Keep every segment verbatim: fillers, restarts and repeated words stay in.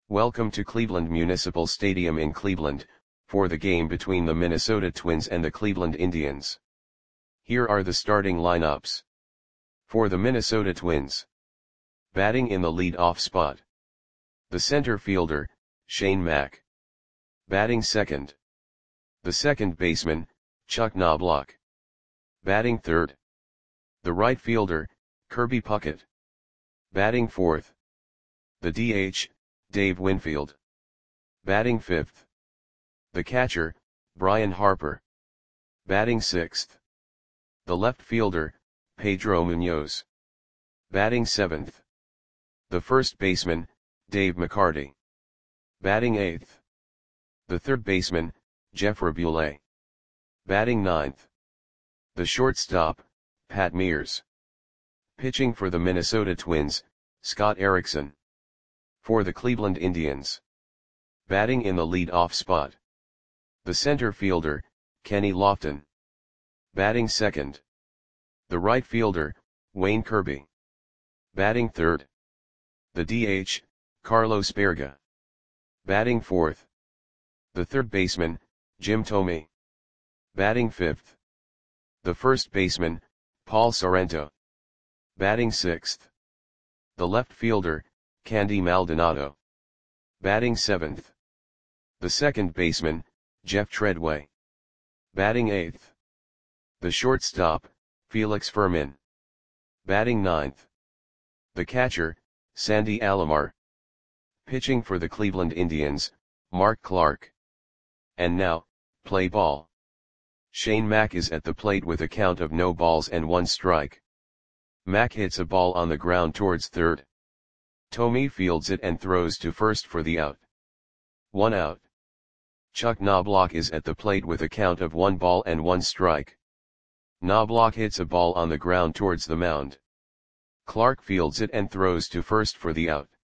Welcome to Cleveland Municipal Stadium in Cleveland, for the game between the Minnesota Twins and the Cleveland Indians. Here are the starting lineups. For the Minnesota Twins. Batting in the lead-off spot. The center fielder, Shane Mack. Batting second. The second baseman, Chuck Knobloch. Batting third. The right fielder, Kirby Puckett. Batting fourth. The D H, Dave Winfield. Batting fifth. The catcher, Brian Harper. Batting sixth. The left fielder, Pedro Munoz. Batting seventh. The first baseman, Dave McCarty. Batting eighth. The third baseman, Jeff Raboulet. Batting ninth. The shortstop, Pat Mears. Pitching for the Minnesota Twins, Scott Erickson. For the Cleveland Indians. Batting in the lead-off spot. The center fielder, Kenny Lofton. Batting second. The right fielder, Wayne Kirby. Batting third. The D H, Carlos Berga. Batting fourth. The third baseman, Jim Thome. Batting fifth. The first baseman, Paul Sorrento. Batting sixth. The left fielder, Candy Maldonado. Batting seventh. The second baseman, Jeff Treadway. Batting eighth. The shortstop, Felix Fermin. Batting ninth. The catcher, Sandy Alomar. Pitching for the Cleveland Indians, Mark Clark. And now, play ball. Shane Mack is at the plate with a count of no balls and one strike. Mack hits a ball on the ground towards third. Thome fields it and throws to first for the out. One out. Chuck Knobloch is at the plate with a count of one ball and one strike. Knobloch hits a ball on the ground towards the mound. Clark fields it and throws to first for the out.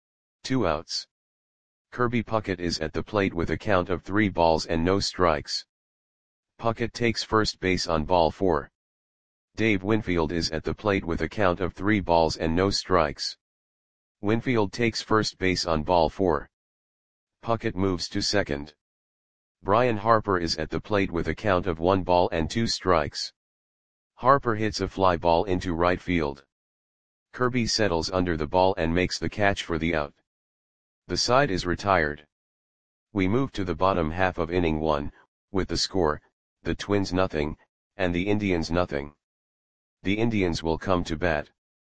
Two outs. Kirby Puckett is at the plate with a count of three balls and no strikes. Puckett takes first base on ball four. Dave Winfield is at the plate with a count of three balls and no strikes. Winfield takes first base on ball four. Puckett moves to second. Brian Harper is at the plate with a count of one ball and two strikes. Harper hits a fly ball into right field. Kirby settles under the ball and makes the catch for the out. The side is retired. We move to the bottom half of inning one, with the score, the Twins nothing, and the Indians nothing. The Indians will come to bat.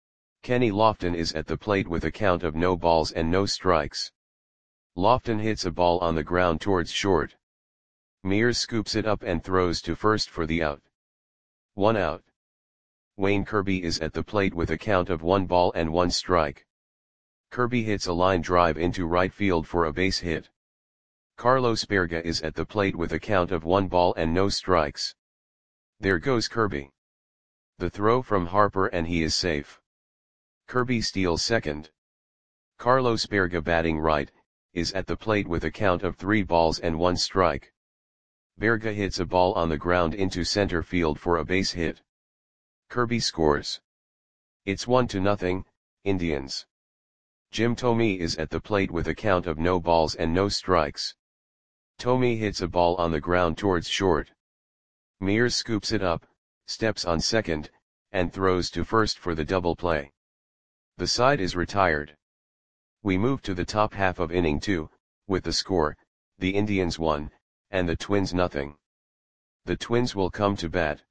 Kenny Lofton is at the plate with a count of no balls and no strikes. Lofton hits a ball on the ground towards short. Mears scoops it up and throws to first for the out. One out. Wayne Kirby is at the plate with a count of one ball and one strike. Kirby hits a line drive into right field for a base hit. Carlos Berga is at the plate with a count of one ball and no strikes. There goes Kirby. The throw from Harper and he is safe. Kirby steals second. Carlos Berga, batting right, is at the plate with a count of three balls and one strike. Berga hits a ball on the ground into center field for a base hit. Kirby scores. It's one to nothing, Indians. Jim Thome is at the plate with a count of no balls and no strikes. Thome hits a ball on the ground towards short. Mears scoops it up, steps on second, and throws to first for the double play. The side is retired. We move to the top half of inning two, with the score, the Indians one, and the Twins nothing. The Twins will come to bat.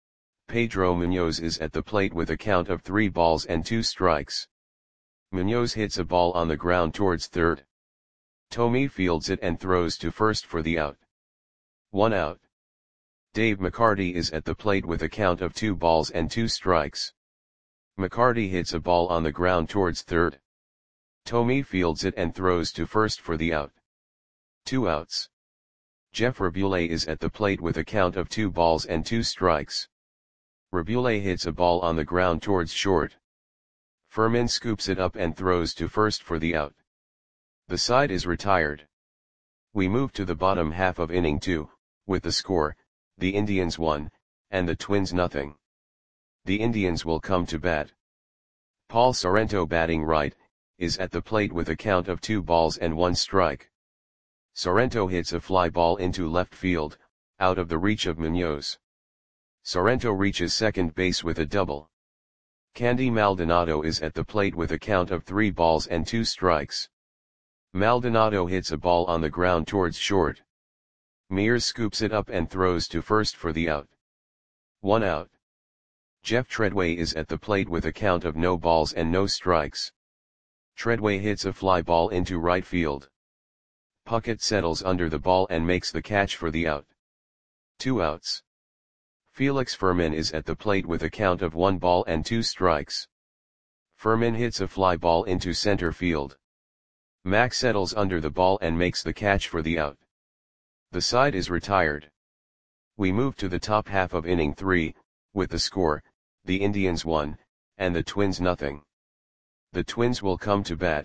Pedro Munoz is at the plate with a count of three balls and two strikes. Munoz hits a ball on the ground towards third. Thome fields it and throws to first for the out. One out. Dave McCarty is at the plate with a count of two balls and two strikes. McCarty hits a ball on the ground towards third. Thome fields it and throws to first for the out. Two outs. Jeff Raboulet is at the plate with a count of two balls and two strikes. Raboulet hits a ball on the ground towards short. Fermin scoops it up and throws to first for the out. The side is retired. We move to the bottom half of inning two, with the score, the Indians one, and the Twins nothing. The Indians will come to bat. Paul Sorrento, batting right, is at the plate with a count of two balls and one strike. Sorrento hits a fly ball into left field, out of the reach of Munoz. Sorrento reaches second base with a double. Candy Maldonado is at the plate with a count of three balls and two strikes. Maldonado hits a ball on the ground towards short. Mears scoops it up and throws to first for the out. One out. Jeff Treadway is at the plate with a count of no balls and no strikes. Treadway hits a fly ball into right field. Puckett settles under the ball and makes the catch for the out. Two outs. Felix Fermin is at the plate with a count of one ball and two strikes. Fermin hits a fly ball into center field. Mack settles under the ball and makes the catch for the out. The side is retired. We move to the top half of inning three, with the score, the Indians one, and the Twins nothing. The Twins will come to bat.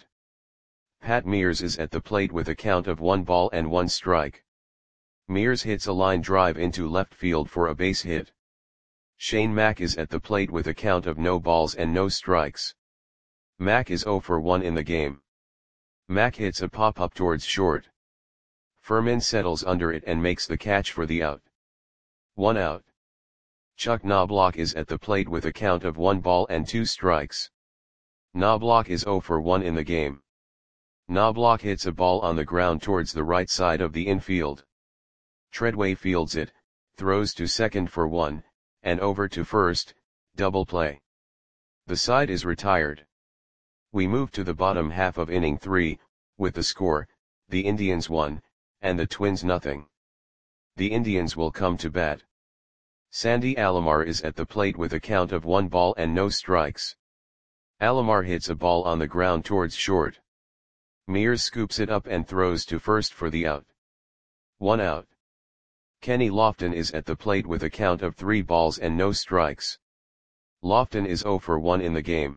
Pat Mears is at the plate with a count of one ball and one strike. Mears hits a line drive into left field for a base hit. Shane Mack is at the plate with a count of no balls and no strikes. Mack is oh for one in the game. Mack hits a pop-up towards short. Fermin settles under it and makes the catch for the out. One out. Chuck Knobloch is at the plate with a count of one ball and two strikes. Knobloch is oh for one in the game. Knobloch hits a ball on the ground towards the right side of the infield. Treadway fields it, throws to second for one, and over to first, double play. The side is retired. We move to the bottom half of inning three, with the score, the Indians one, and the Twins nothing. The Indians will come to bat. Sandy Alomar is at the plate with a count of one ball and no strikes. Alomar hits a ball on the ground towards short. Mears scoops it up and throws to first for the out. One out. Kenny Lofton is at the plate with a count of three balls and no strikes. Lofton is oh for one in the game.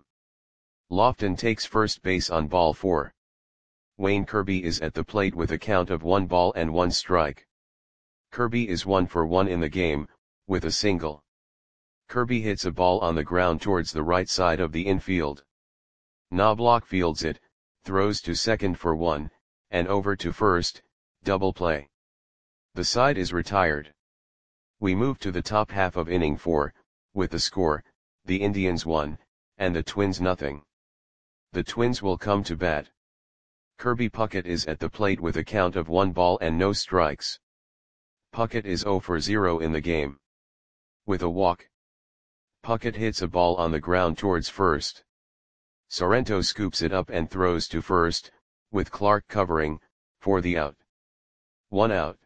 Lofton takes first base on ball four. Wayne Kirby is at the plate with a count of one ball and one strike. Kirby is one for one in the game, with a single. Kirby hits a ball on the ground towards the right side of the infield. Knobloch fields it, throws to second for one, and over to first, double play. The side is retired. We move to the top half of inning four, with the score, the Indians one, and the Twins nothing. The Twins will come to bat. Kirby Puckett is at the plate with a count of one ball and no strikes. Puckett is oh for zero in the game. With a walk. Puckett hits a ball on the ground towards first. Sorrento scoops it up and throws to first, with Clark covering, for the out. One out.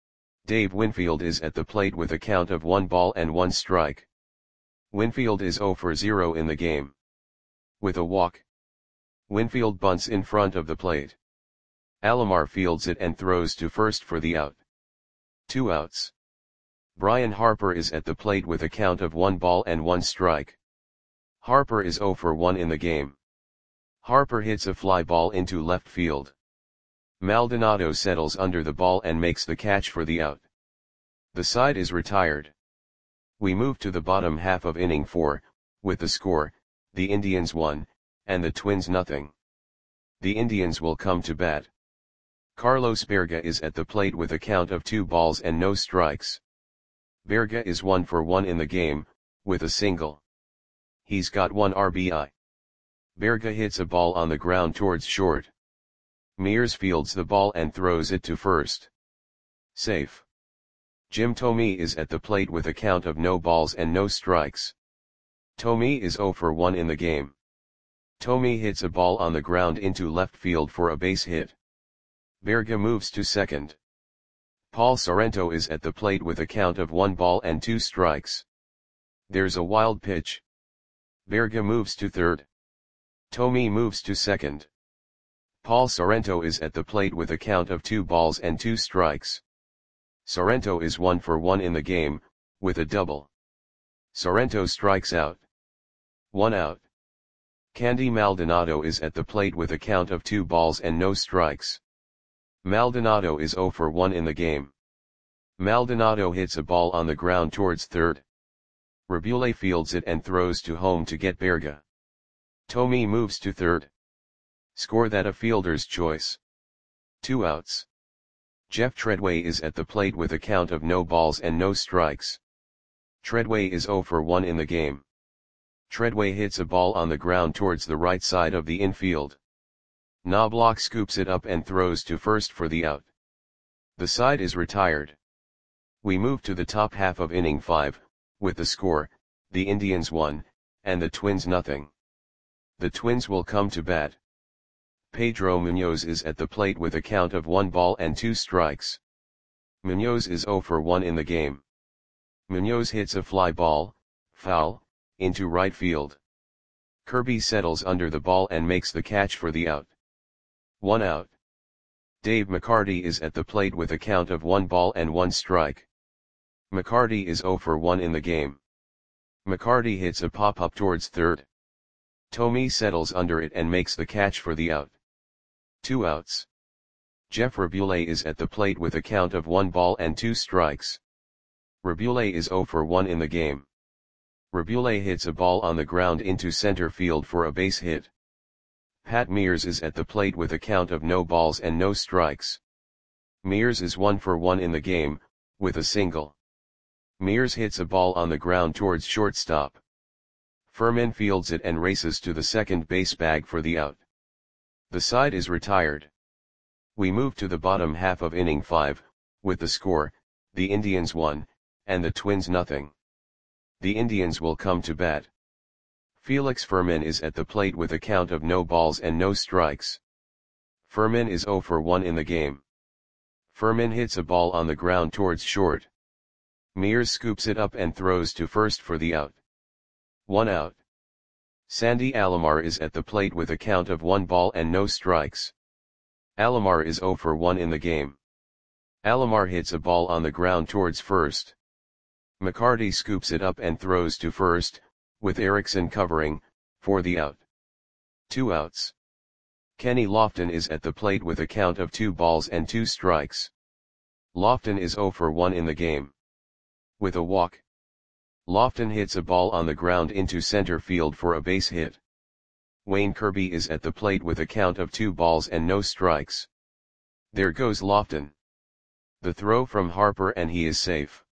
Dave Winfield is at the plate with a count of one ball and one strike. Winfield is oh for zero in the game. With a walk. Winfield bunts in front of the plate. Alomar fields it and throws to first for the out. Two outs. Brian Harper is at the plate with a count of one ball and one strike. Harper is oh for one in the game. Harper hits a fly ball into left field. Maldonado settles under the ball and makes the catch for the out. The side is retired. We move to the bottom half of inning four, with the score, the Indians one, and the Twins nothing. The Indians will come to bat. Carlos Berga is at the plate with a count of two balls and no strikes. Berga is one for one in the game, with a single. He's got one R B I. Berga hits a ball on the ground towards short. Mears fields the ball and throws it to first. Safe. Jim Thome is at the plate with a count of no balls and no strikes. Thome is oh for one in the game. Thome hits a ball on the ground into left field for a base hit. Berga moves to second. Paul Sorrento is at the plate with a count of one ball and two strikes. There's a wild pitch. Berga moves to third. Thome moves to second. Paul Sorrento is at the plate with a count of two balls and two strikes. Sorrento is one for one in the game, with a double. Sorrento strikes out. One out. Candy Maldonado is at the plate with a count of two balls and no strikes. Maldonado is oh for one in the game. Maldonado hits a ball on the ground towards third. Rabule fields it and throws to home to get Berga. Thome moves to third. Score that a fielder's choice. Two outs. Jeff Treadway is at the plate with a count of no balls and no strikes. Treadway is zero for one in the game. Treadway hits a ball on the ground towards the right side of the infield. Knobloch scoops it up and throws to first for the out. The side is retired. We move to the top half of inning five, with the score, the Indians one, and the Twins nothing. The Twins will come to bat. Pedro Munoz is at the plate with a count of one ball and two strikes. Munoz is zero for one in the game. Munoz hits a fly ball, foul, into right field. Kirby settles under the ball and makes the catch for the out. One out. Dave McCarty is at the plate with a count of one ball and one strike. McCarty is zero for one in the game. McCarty hits a pop-up towards third. Tomey settles under it and makes the catch for the out. Two outs. Jeff Rabule is at the plate with a count of one ball and two strikes. Rabule is zero for one in the game. Rabule hits a ball on the ground into center field for a base hit. Pat Mears is at the plate with a count of no balls and no strikes. Mears is one for one in the game, with a single. Mears hits a ball on the ground towards shortstop. Furman fields it and races to the second base bag for the out. The side is retired. We move to the bottom half of inning five, with the score, the Indians one, and the Twins nothing. The Indians will come to bat. Felix Furman is at the plate with a count of no balls and no strikes. Furman is zero for one in the game. Furman hits a ball on the ground towards short. Mears scoops it up and throws to first for the out. One out. Sandy Alomar is at the plate with a count of one ball and no strikes. Alomar is zero for one in the game. Alomar hits a ball on the ground towards first. McCarty scoops it up and throws to first, with Erickson covering, for the out. Two outs. Kenny Lofton is at the plate with a count of two balls and two strikes. Lofton is zero for one in the game. With a walk. Lofton hits a ball on the ground into center field for a base hit. Wayne Kirby is at the plate with a count of two balls and no strikes. There goes Lofton. The throw from Harper and he is safe.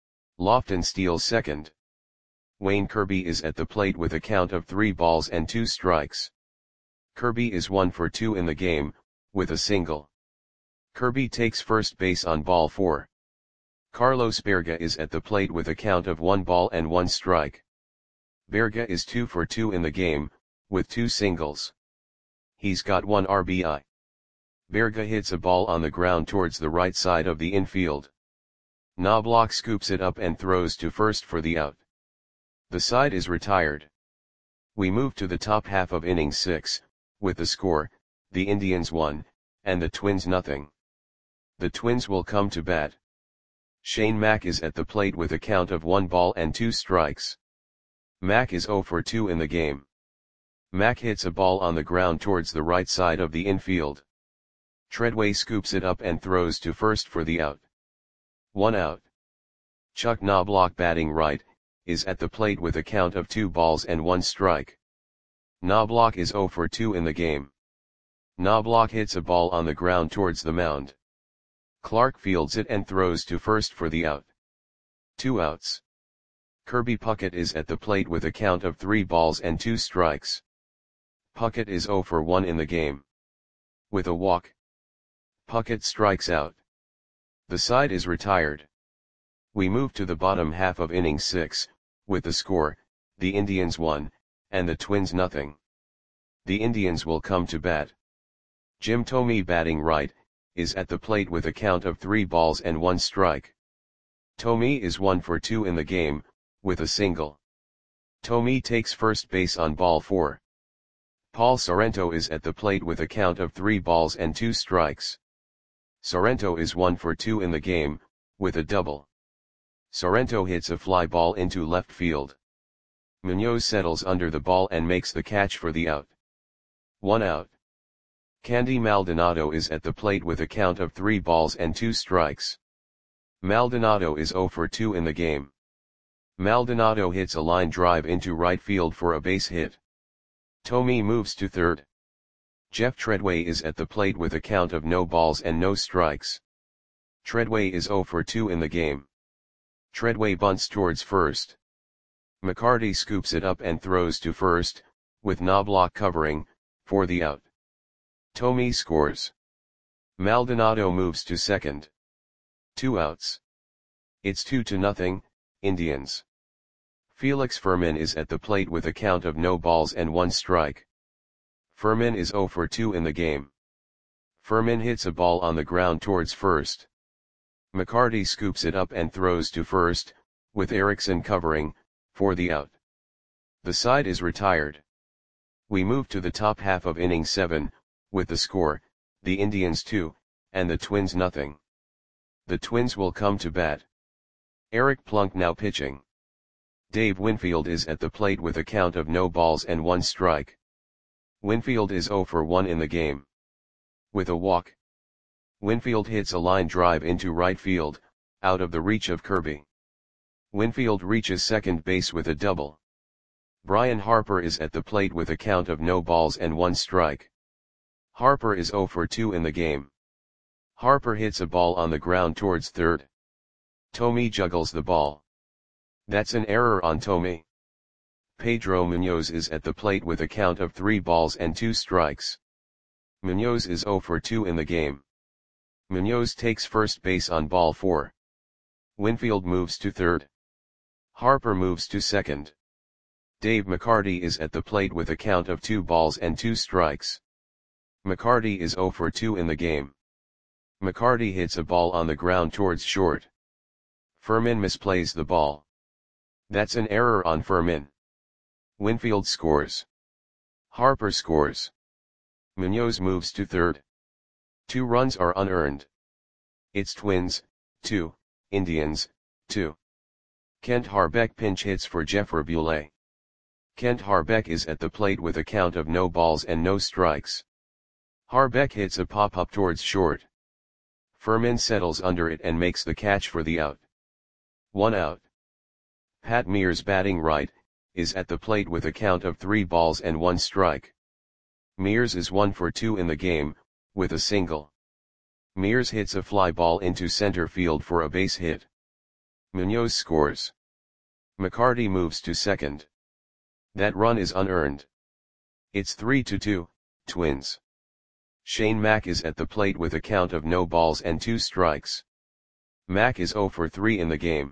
Lofton steals second. Wayne Kirby is at the plate with a count of three balls and two strikes. Kirby is one for two in the game, with a single. Kirby takes first base on ball four. Carlos Berga is at the plate with a count of one ball and one strike. Berga is two for two in the game, with two singles. He's got one R B I. Berga hits a ball on the ground towards the right side of the infield. Knobloch scoops it up and throws to first for the out. The side is retired. We move to the top half of inning six, with the score, the Indians one, and the Twins nothing. The Twins will come to bat. Shane Mack is at the plate with a count of one ball and two strikes. Mack is zero for two in the game. Mack hits a ball on the ground towards the right side of the infield. Treadway scoops it up and throws to first for the out. One out. Chuck Knobloch, batting right, is at the plate with a count of two balls and one strike. Knobloch is zero for two in the game. Knobloch hits a ball on the ground towards the mound. Clark fields it and throws to first for the out. Two outs. Kirby Puckett is at the plate with a count of three balls and two strikes. Puckett is zero for one in the game. With a walk. Puckett strikes out. The side is retired. We move to the bottom half of inning six, with the score, the Indians one, and the Twins nothing. The Indians will come to bat. Jim Thome, batting right, is at the plate with a count of three balls and one strike. Thome is one for two in the game, with a single. Thome takes first base on ball four. Paul Sorrento is at the plate with a count of three balls and two strikes. Sorrento is one for two in the game, with a double. Sorrento hits a fly ball into left field. Munoz settles under the ball and makes the catch for the out. One out. Candy Maldonado is at the plate with a count of three balls and two strikes. Maldonado is zero for two in the game. Maldonado hits a line drive into right field for a base hit. Thome moves to third. Jeff Treadway is at the plate with a count of no balls and no strikes. Treadway is zero for two in the game. Treadway bunts towards first. McCarty scoops it up and throws to first, with Knobloch covering, for the out. Thome scores. Maldonado moves to second. Two outs. It's two to nothing, Indians. Felix Fermin is at the plate with a count of no balls and one strike. Fermin is zero for two in the game. Fermin hits a ball on the ground towards first. McCarty scoops it up and throws to first, with Erickson covering, for the out. The side is retired. We move to the top half of inning seven, with the score, the Indians two, and the Twins nothing. The Twins will come to bat. Eric Plunk now pitching. Dave Winfield is at the plate with a count of no balls and one strike. Winfield is zero for one in the game. With a walk. Winfield hits a line drive into right field, out of the reach of Kirby. Winfield reaches second base with a double. Brian Harper is at the plate with a count of no balls and one strike. Harper is zero for two in the game. Harper hits a ball on the ground towards third. Thome juggles the ball. That's an error on Thome. Pedro Munoz is at the plate with a count of three balls and two strikes. Munoz is zero for two in the game. Munoz takes first base on ball four. Winfield moves to third. Harper moves to second. Dave McCarty is at the plate with a count of two balls and two strikes. McCarty is zero for two in the game. McCarty hits a ball on the ground towards short. Fermin misplays the ball. That's an error on Fermin. Winfield scores. Harper scores. Munoz moves to third. Two runs are unearned. It's Twins, two, Indians, two. Kent Harbeck pinch hits for Jeff Rabule. Kent Harbeck is at the plate with a count of no balls and no strikes. Harbeck hits a pop-up towards short. Fermin settles under it and makes the catch for the out. One out. Pat Mears batting right, is at the plate with a count of three balls and one strike. Mears is one for two in the game, with a single. Mears hits a fly ball into center field for a base hit. Munoz scores. McCarty moves to second. That run is unearned. It's three to two, Twins. Shane Mack is at the plate with a count of no balls and two strikes. Mack is zero for three in the game.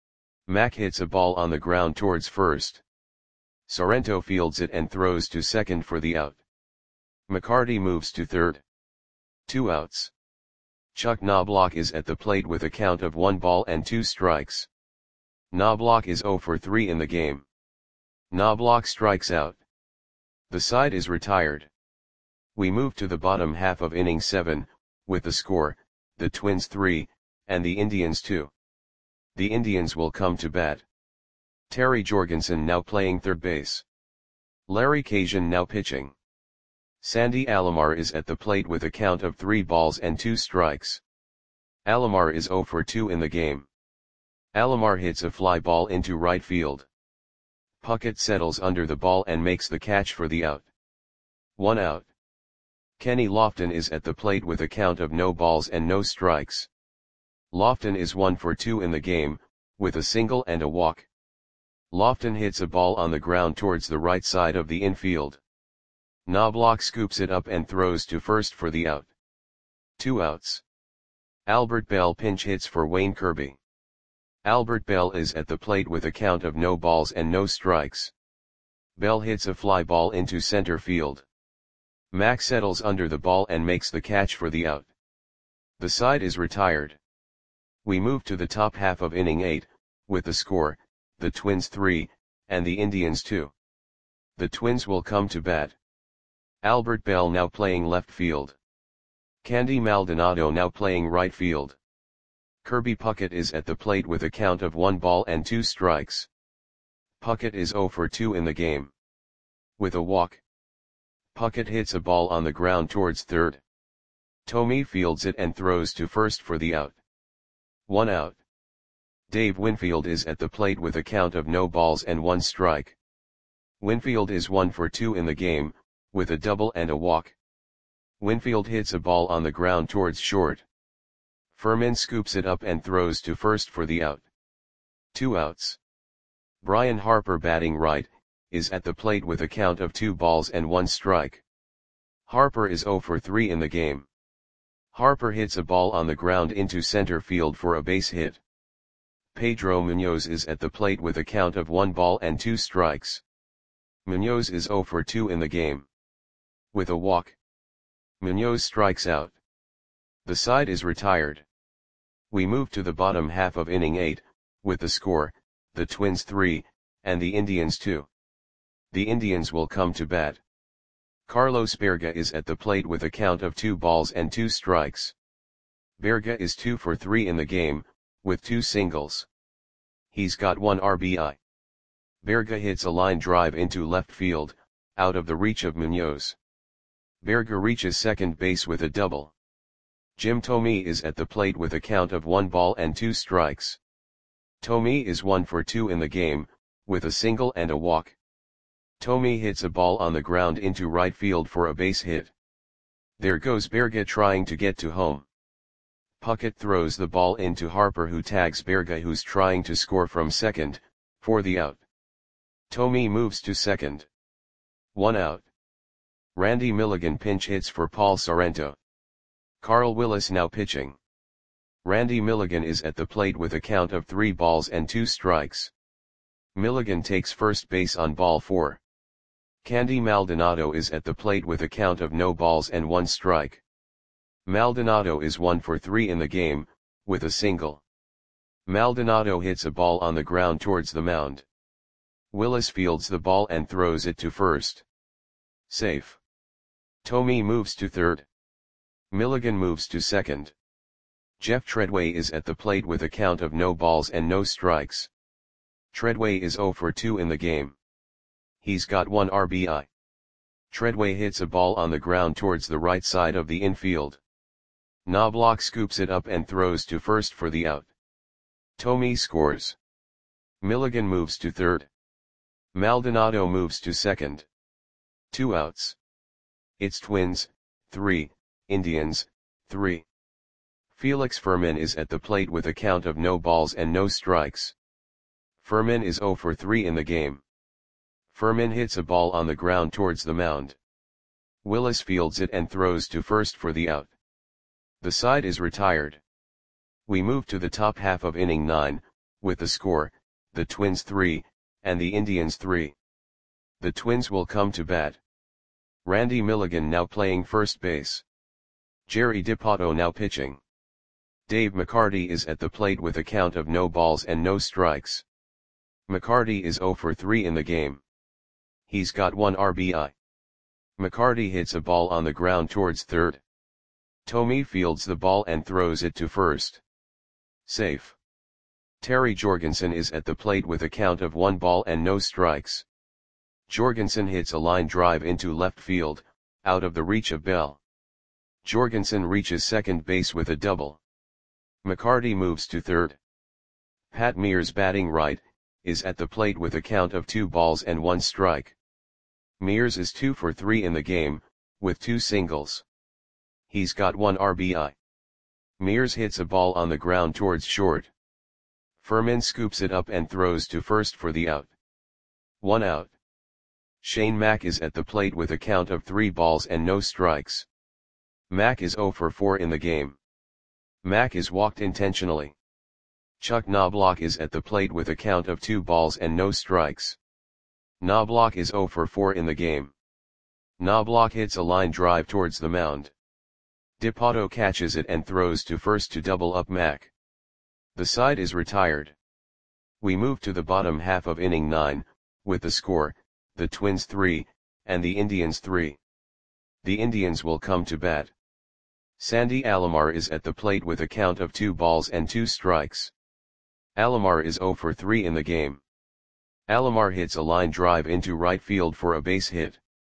Mack hits a ball on the ground towards first. Sorrento fields it and throws to second for the out. McCarty moves to third. Two outs. Chuck Knobloch is at the plate with a count of one ball and two strikes. Knobloch is zero for three in the game. Knobloch strikes out. The side is retired. We move to the bottom half of inning seven, with the score, the Twins three, and the Indians two. The Indians will come to bat. Terry Jorgensen now playing third base. Larry Cajun now pitching. Sandy Alomar is at the plate with a count of three balls and two strikes. Alomar is zero for two in the game. Alomar hits a fly ball into right field. Puckett settles under the ball and makes the catch for the out. One out. Kenny Lofton is at the plate with a count of no balls and no strikes. Lofton is one for two in the game, with a single and a walk. Lofton hits a ball on the ground towards the right side of the infield. Knobloch scoops it up and throws to first for the out. Two outs. Albert Bell pinch hits for Wayne Kirby. Albert Bell is at the plate with a count of no balls and no strikes. Bell hits a fly ball into center field. Mack settles under the ball and makes the catch for the out. The side is retired. We move to the top half of inning eight, with the score, the Twins three, and the Indians two. The Twins will come to bat. Albert Bell now playing left field. Candy Maldonado now playing right field. Kirby Puckett is at the plate with a count of one ball and two strikes. Puckett is zero for two in the game. With a walk. Puckett hits a ball on the ground towards third. Thome fields it and throws to first for the out. One out. Dave Winfield is at the plate with a count of no balls and one strike. Winfield is one for two in the game, with a double and a walk. Winfield hits a ball on the ground towards short. Furman scoops it up and throws to first for the out. Two outs. Brian Harper, batting right, is at the plate with a count of two balls and one strike. Harper is oh for three in the game. Harper hits a ball on the ground into center field for a base hit. Pedro Munoz is at the plate with a count of one ball and two strikes. Munoz is oh for two in the game. With a walk, Munoz strikes out. The side is retired. We move to the bottom half of inning eight, with the score, the Twins three, and the Indians two. The Indians will come to bat. Carlos Berga is at the plate with a count of two balls and two strikes. Berga is two for three in the game, with two singles. He's got one R B I. Berga hits a line drive into left field, out of the reach of Munoz. Berga reaches second base with a double. Jim Thome is at the plate with a count of one ball and two strikes. Thome is one for two in the game, with a single and a walk. Thome hits a ball on the ground into right field for a base hit. There goes Berga trying to get to home. Puckett throws the ball into Harper, who tags Berga, who's trying to score from second, for the out. Thome moves to second. One out. Randy Milligan pinch hits for Paul Sorrento. Carl Willis now pitching. Randy Milligan is at the plate with a count of three balls and two strikes. Milligan takes first base on ball four. Candy Maldonado is at the plate with a count of no balls and one strike. Maldonado is one for three in the game, with a single. Maldonado hits a ball on the ground towards the mound. Willis fields the ball and throws it to first. Safe. Thome moves to third. Milligan moves to second. Jeff Treadway is at the plate with a count of no balls and no strikes. Treadway is oh for two in the game. He's got one R B I. Treadway hits a ball on the ground towards the right side of the infield. Knobloch scoops it up and throws to first for the out. Thome scores. Milligan moves to third. Maldonado moves to second. Two outs. It's Twins, three, Indians, three. Felix Furman is at the plate with a count of no balls and no strikes. Furman is oh for three in the game. Furman hits a ball on the ground towards the mound. Willis fields it and throws to first for the out. The side is retired. We move to the top half of inning nine, with the score, the Twins three, and the Indians three. The Twins will come to bat. Randy Milligan now playing first base. Jerry Dipoto now pitching. Dave McCarty is at the plate with a count of no balls and no strikes. McCarty is oh for three in the game. He's got one R B I. McCarty hits a ball on the ground towards third. Thome fields the ball and throws it to first. Safe. Terry Jorgensen is at the plate with a count of one ball and no strikes. Jorgensen hits a line drive into left field, out of the reach of Bell. Jorgensen reaches second base with a double. McCarty moves to third. Pat Mears, batting right, is at the plate with a count of two balls and one strike. Mears is two for three in the game, with two singles. He's got one R B I. Mears hits a ball on the ground towards short. Furman scoops it up and throws to first for the out. One out. Shane Mack is at the plate with a count of three balls and no strikes. Mack is oh for four in the game. Mack is walked intentionally. Chuck Knobloch is at the plate with a count of two balls and no strikes. Knobloch is oh for four in the game. Knobloch hits a line drive towards the mound. Dipoto catches it and throws to first to double up Mack. The side is retired. We move to the bottom half of inning nine, with the score, the Twins three, and the Indians three. The Indians will come to bat. Sandy Alomar is at the plate with a count of two balls and two strikes. Alomar is oh for three in the game. Alomar hits a line drive into right field for a base hit.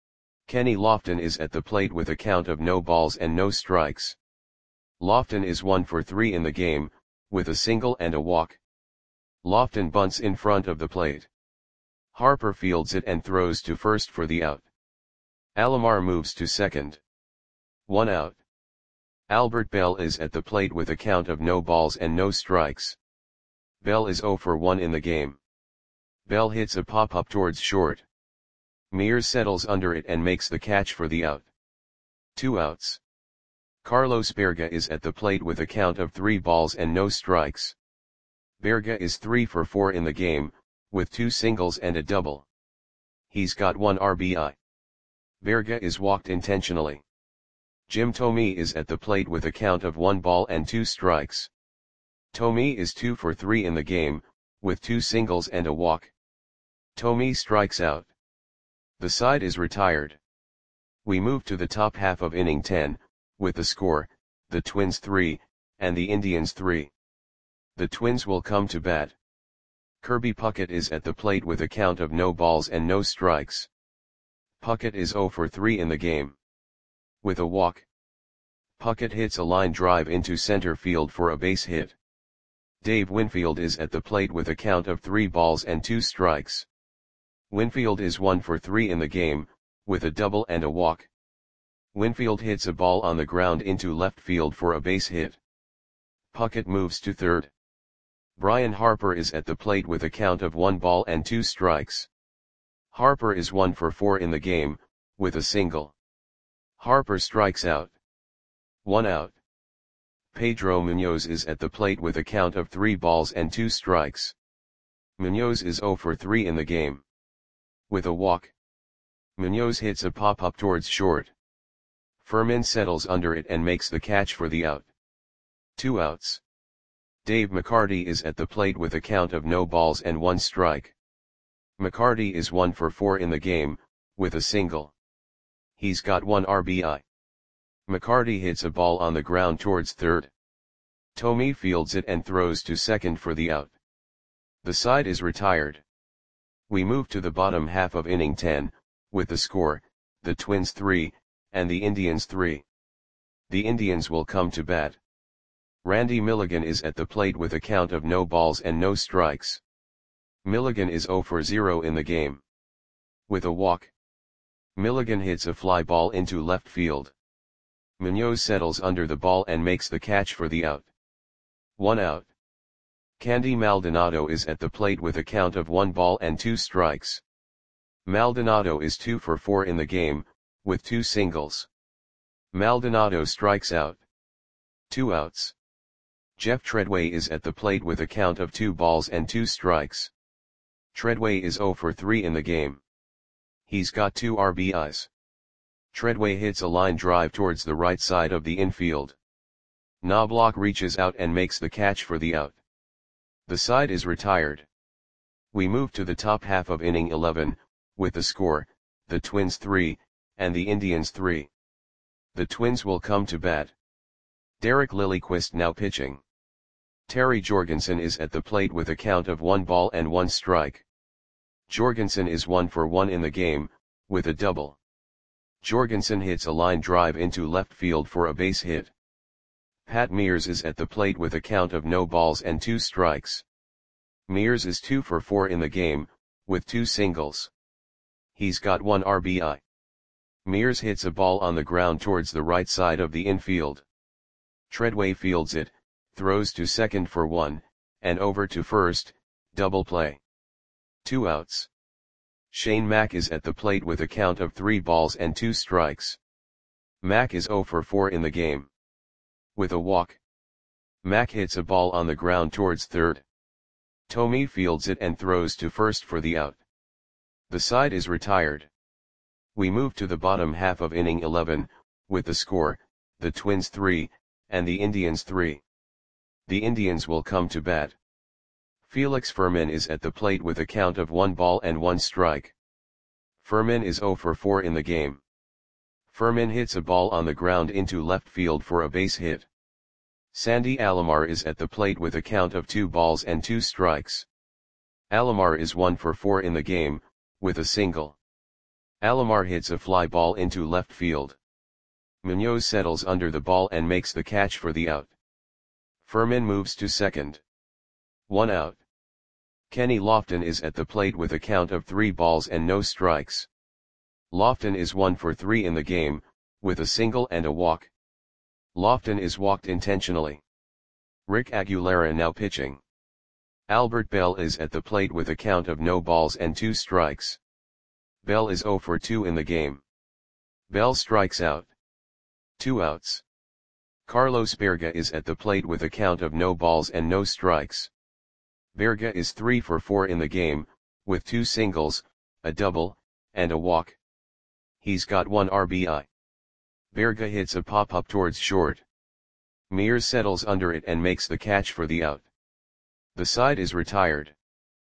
Kenny Lofton is at the plate with a count of no balls and no strikes. Lofton is one for three in the game, with a single and a walk. Lofton bunts in front of the plate. Harper fields it and throws to first for the out. Alomar moves to second. one out. Albert Bell is at the plate with a count of no balls and no strikes. Bell is zero for one in the game. Bell hits a pop-up towards short. Mears settles under it and makes the catch for the out. Two outs. Carlos Berga is at the plate with a count of three balls and no strikes. Berga is three for four in the game, with two singles and a double. He's got one R B I. Berga is walked intentionally. Jim Thome is at the plate with a count of one ball and two strikes. Thome is two for three in the game, with two singles and a walk. Thome strikes out. The side is retired. We move to the top half of inning ten, with the score, the Twins three, and the Indians three. The Twins will come to bat. Kirby Puckett is at the plate with a count of no balls and no strikes. Puckett is zero for three in the game. With a walk, Puckett hits a line drive into center field for a base hit. Dave Winfield is at the plate with a count of three balls and two strikes. Winfield is one for three in the game, with a double and a walk. Winfield hits a ball on the ground into left field for a base hit. Puckett moves to third. Brian Harper is at the plate with a count of one ball and two strikes. Harper is one for four in the game, with a single. Harper strikes out. One out. Pedro Munoz is at the plate with a count of three balls and two strikes. Munoz is zero for three in the game. With a walk, Munoz hits a pop-up towards short. Furman settles under it and makes the catch for the out. Two outs. Dave McCarty is at the plate with a count of no balls and one strike. McCarty is one for four in the game, with a single. He's got one R B I. McCarty hits a ball on the ground towards third. Thome fields it and throws to second for the out. The side is retired. We move to the bottom half of inning ten, with the score, the Twins three, and the Indians three. The Indians will come to bat. Randy Milligan is at the plate with a count of no balls and no strikes. Milligan is zero for zero in the game. With a walk, Milligan hits a fly ball into left field. Munoz settles under the ball and makes the catch for the out. One out. Candy Maldonado is at the plate with a count of one ball and two strikes. Maldonado is two for four in the game, with two singles. Maldonado strikes out. Two outs. Jeff Treadway is at the plate with a count of two balls and two strikes. Treadway is zero for three in the game. He's got two R B Is. Treadway hits a line drive towards the right side of the infield. Knobloch reaches out and makes the catch for the out. The side is retired. We move to the top half of inning eleven, with the score, the Twins three, and the Indians three. The Twins will come to bat. Derek Lilliquist now pitching. Terry Jorgensen is at the plate with a count of one ball and one strike. Jorgensen is one for one in the game, with a double. Jorgensen hits a line drive into left field for a base hit. Pat Mears is at the plate with a count of no balls and two strikes. Mears is two for four in the game, with two singles. He's got one R B I. Mears hits a ball on the ground towards the right side of the infield. Treadway fields it, throws to second for one, and over to first, double play. Two outs. Shane Mack is at the plate with a count of three balls and two strikes. Mack is zero for four in the game. With a walk, Mack hits a ball on the ground towards third. Thome fields it and throws to first for the out. The side is retired. We move to the bottom half of inning eleven, with the score, the Twins three, and the Indians three. The Indians will come to bat. Felix Furman is at the plate with a count of one ball and one strike. Furman is zero for four in the game. Furman hits a ball on the ground into left field for a base hit. Sandy Alomar is at the plate with a count of two balls and two strikes. Alomar is one for four in the game, with a single. Alomar hits a fly ball into left field. Munoz settles under the ball and makes the catch for the out. Furman moves to second. One out. Kenny Lofton is at the plate with a count of three balls and no strikes. Lofton is one for three in the game, with a single and a walk. Lofton is walked intentionally. Rick Aguilera now pitching. Albert Bell is at the plate with a count of no balls and two strikes. Bell is zero for two in the game. Bell strikes out. Two outs. Carlos Berga is at the plate with a count of no balls and no strikes. Berga is three for four in the game, with two singles, a double, and a walk. He's got one R B I. Berga hits a pop-up towards short. Mears settles under it and makes the catch for the out. The side is retired.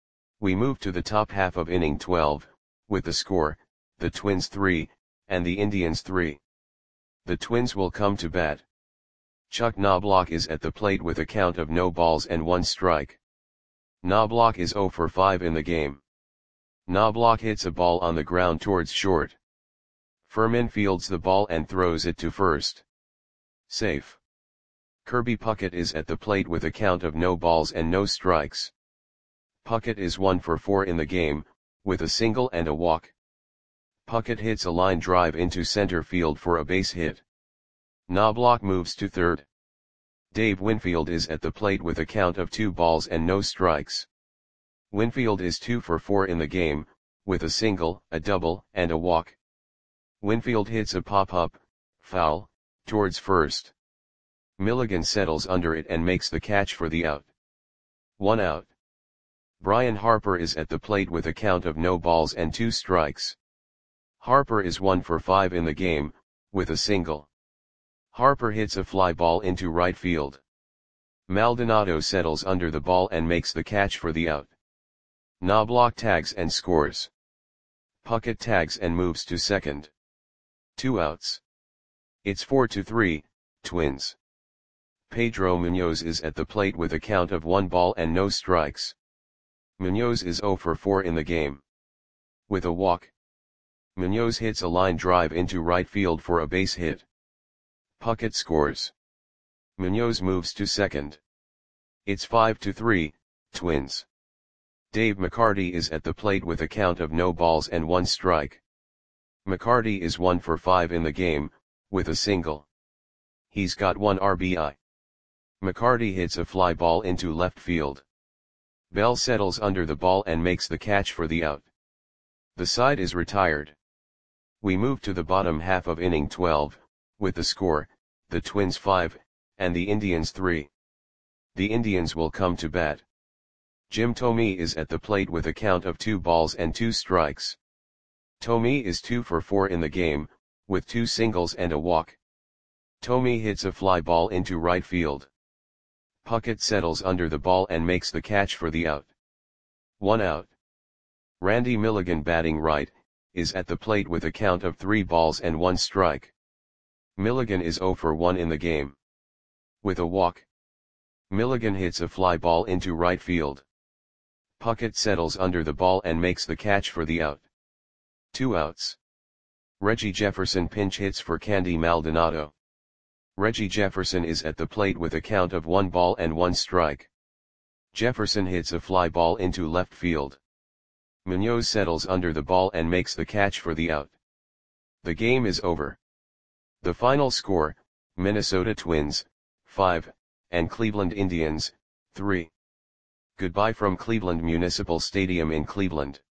We move to the top half of inning twelve, with the score, the Twins three, and the Indians three. The Twins will come to bat. Chuck Knobloch is at the plate with a count of no balls and one strike. Knobloch is zero for five in the game. Knobloch hits a ball on the ground towards short. Furman fields the ball and throws it to first. Safe. Kirby Puckett is at the plate with a count of no balls and no strikes. Puckett is one for four in the game, with a single and a walk. Puckett hits a line drive into center field for a base hit. Knobloch moves to third. Dave Winfield is at the plate with a count of two balls and no strikes. Winfield is two for four in the game, with a single, a double, and a walk. Winfield hits a pop-up, foul, towards first. Milligan settles under it and makes the catch for the out. One out. Brian Harper is at the plate with a count of no balls and two strikes. Harper is one for five in the game, with a single. Harper hits a fly ball into right field. Maldonado settles under the ball and makes the catch for the out. Knobloch tags and scores. Puckett tags and moves to second. Two outs. It's four to three, Twins. Pedro Munoz is at the plate with a count of one ball and no strikes. Munoz is zero for four in the game. With a walk. Munoz hits a line drive into right field for a base hit. Puckett scores. Munoz moves to second. It's five to three, Twins. Dave McCarty is at the plate with a count of no balls and one strike. McCarty is one for five in the game, with a single. He's got one R B I. McCarty hits a fly ball into left field. Bell settles under the ball and makes the catch for the out. The side is retired. We move to the bottom half of inning twelve, with the score, the Twins five, and the Indians three. The Indians will come to bat. Jim Thome is at the plate with a count of two balls and two strikes. Thome is two for four in the game, with two singles and a walk. Thome hits a fly ball into right field. Puckett settles under the ball and makes the catch for the out. One out. Randy Milligan batting right, is at the plate with a count of three balls and one strike. Milligan is zero for one in the game. With a walk. Milligan hits a fly ball into right field. Puckett settles under the ball and makes the catch for the out. Two outs. Reggie Jefferson pinch hits for Candy Maldonado. Reggie Jefferson is at the plate with a count of one ball and one strike. Jefferson hits a fly ball into left field. Munoz settles under the ball and makes the catch for the out. The game is over. The final score, Minnesota Twins, five, and Cleveland Indians, three. Goodbye from Cleveland Municipal Stadium in Cleveland.